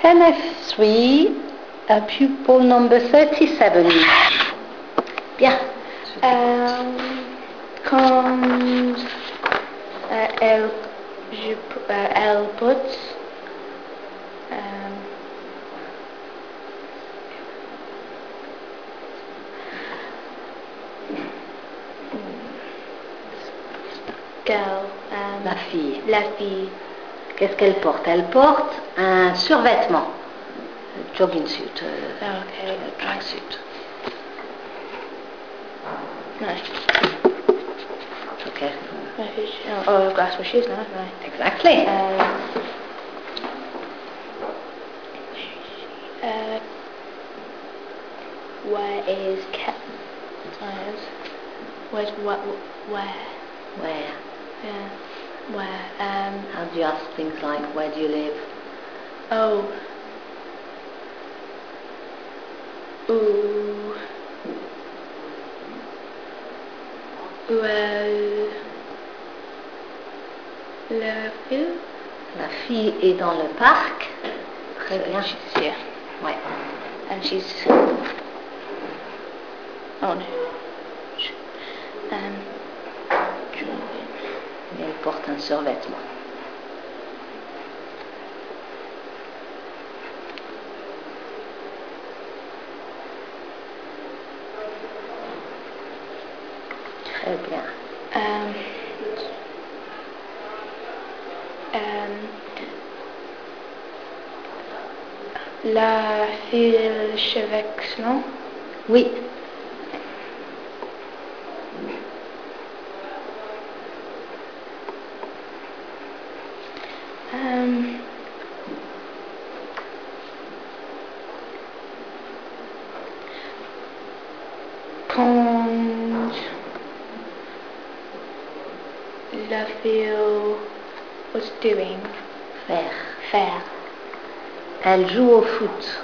NF3, pupil number 37. Bien. Quand elle porte La fille. Qu'est-ce qu'elle porte? Elle porte un survêtement. Jogging suit. Tracksuit. No. Okay. Oh, that's what she is now, isn't it? Exactly. Where is where's what? Where? Where? Yeah. Where? How do you ask things like where do you live? Oh. Ooh. Well. La fille. La fille est dans le parc. Très bien. She's here. Ouais. And she's. Oh no. Et elle porte un survêtement. Très bien. La fille cheveux, non? Oui. Quand la fille was doing? Faire. Elle joue au foot.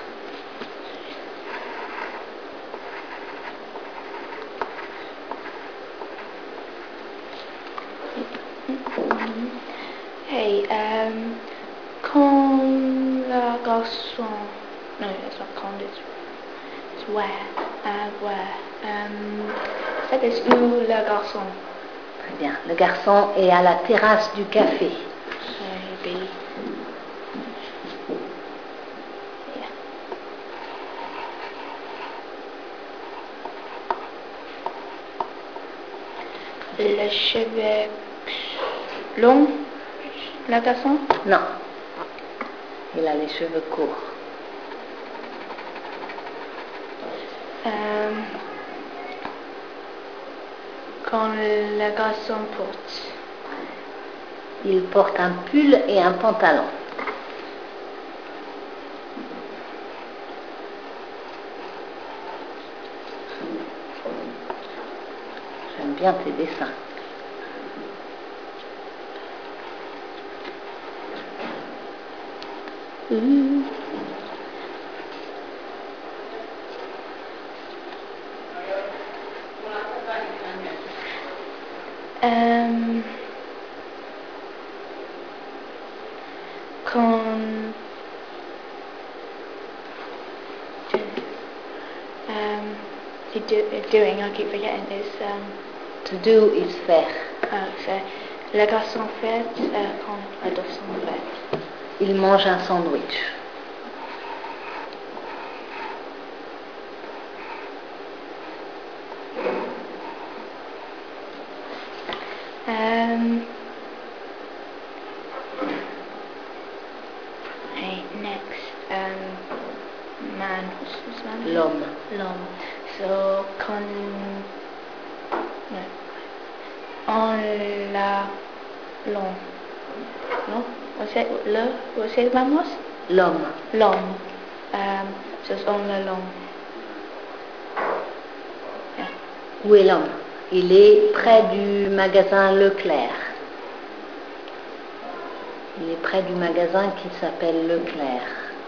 Hey, quand la garçon, no, it's not quand, it's where, that is où le garçon. Très bien. Le garçon est à la terrasse du café. Maybe. Le cheveux long, le garçon? Non. Il a les cheveux courts. Quand le garçon porte? Il porte un pull et un pantalon. J'aime bien tes dessins. Quand doing, I keep forgetting, is To do is faire. Faire. Le garçon fait quand le garçon fait. Il mange un sandwich. Hey, next, man, what's man? L'homme. So, on la long. No? What's it, vamos? L'homme. So it's on la long. Yeah. Où est l'homme? Il est près du magasin Leclerc. Il est près du magasin qui s'appelle Leclerc.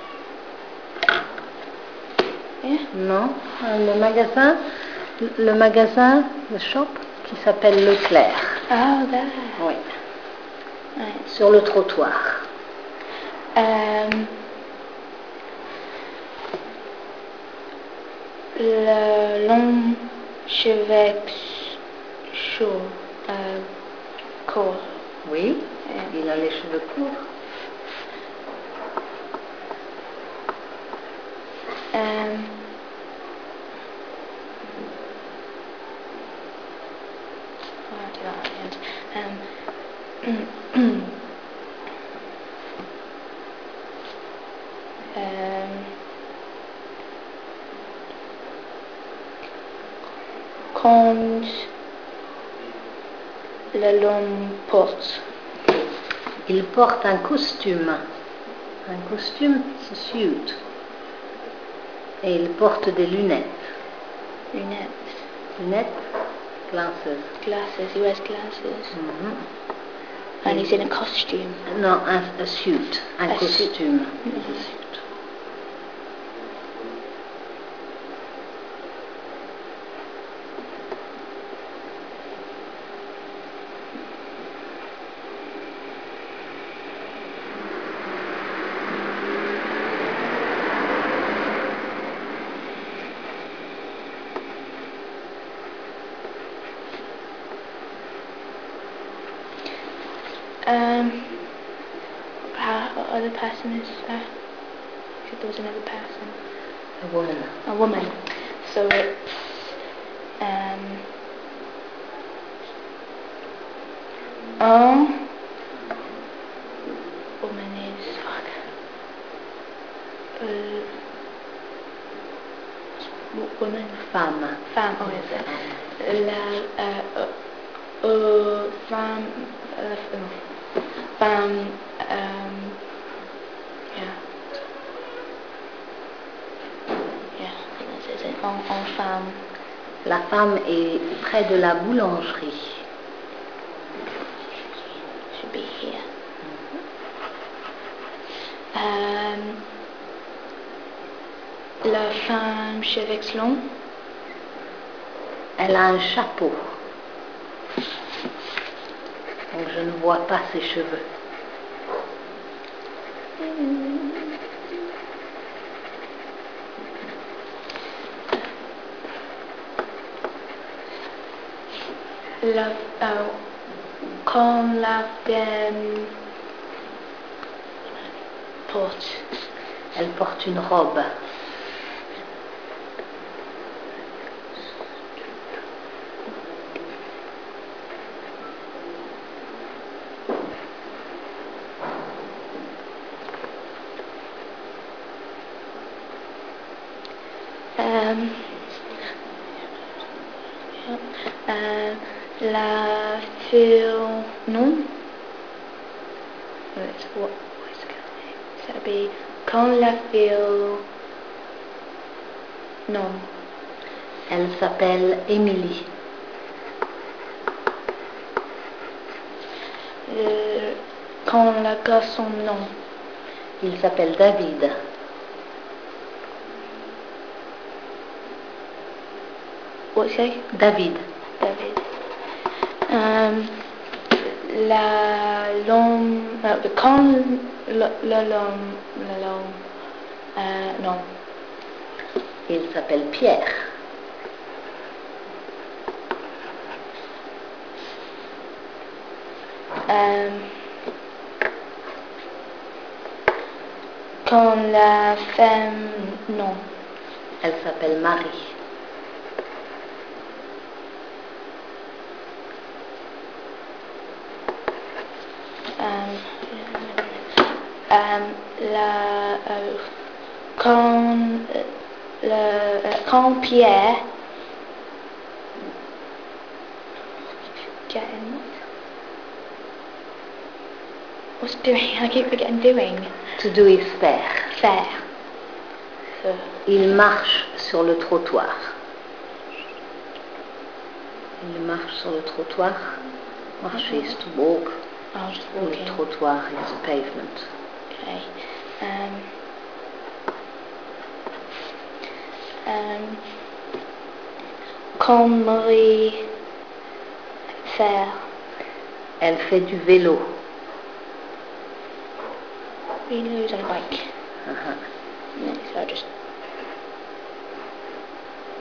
Yeah. Non, le magasin, le shop, qui s'appelle Leclerc. Oh, there. Oui. Right. Sur le trottoir. Le long cheveux chaud, court. Oui, il a les cheveux courts. Quand le long porte. Il porte un costume. Un costume, c'est suit. Et il porte des lunettes. Lunettes. Lunettes, glasses. Glasses, he wears glasses. Mm-hmm. And he's in a costume. Non, un suit, un costume. Other person is if there was another person. A woman. A woman. So it's woman is woman. Femme. Femme. Oh, is it? Femme. Femme. En femme. La femme est près de la boulangerie. Should be here. La femme cheveux longs. Elle a un chapeau. Donc je ne vois pas ses cheveux. Quand la femme porte. Elle porte une robe. La fille, non? What is it? So that'd be quand la fille, non. Elle s'appelle Émilie. Quand la garçon, non. Il s'appelle David. What's he say? David. David. Quand non. Il s'appelle Pierre. Quand la femme, non. Elle s'appelle Marie. Quand Pierre what's doing? I keep forgetting doing. To do is faire. Faire. Il marche sur le trottoir. Il marche sur le trottoir. Marcher is to walk. Oh, just walking. Le trottoir is a pavement. Okay. Quand Marie faire. Elle fait du vélo. Vélo is on a bike. Uh-huh. So I just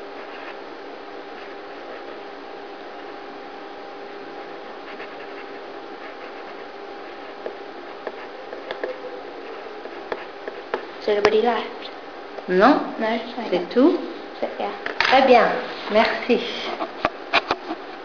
Is anybody left? Non, No? c'est tout. So, yeah. Très bien, merci.